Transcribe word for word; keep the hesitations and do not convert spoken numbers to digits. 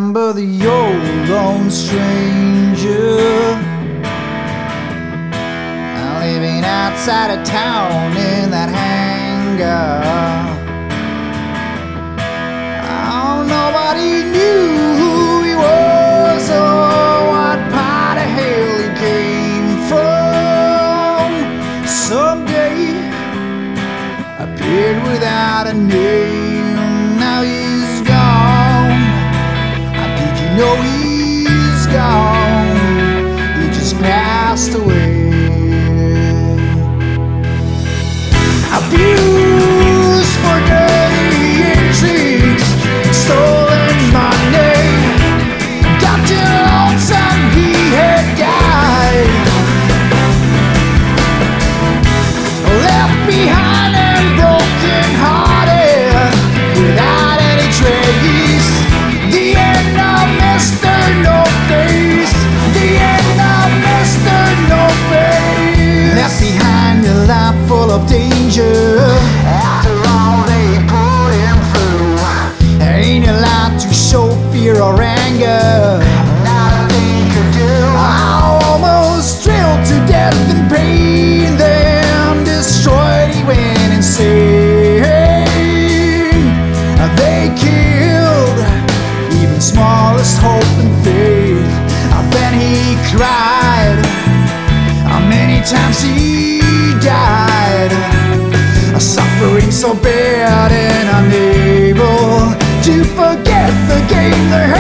remember the old lone stranger living outside of town in that hangar. Oh, nobody knew who he was or what part of hell he came from. Someday appeared without a name. Now he's gone. Did you know he's gone? He just passed away. Abused for dirty intrigues, stolen money, got too lonesome he had died, left behind and broken hearted without any trace. The end of Mister No Face, the end of Mister No Face, left behind a life full of danger. After all they put him through, ain't allowed to show fear or anger. Not a thing to do. I almost drilled to death in pain, then destroyed, he went insane. They killed even smallest hope and faith. Then he cried, many times he died, suffering so bad and unable to forget the game they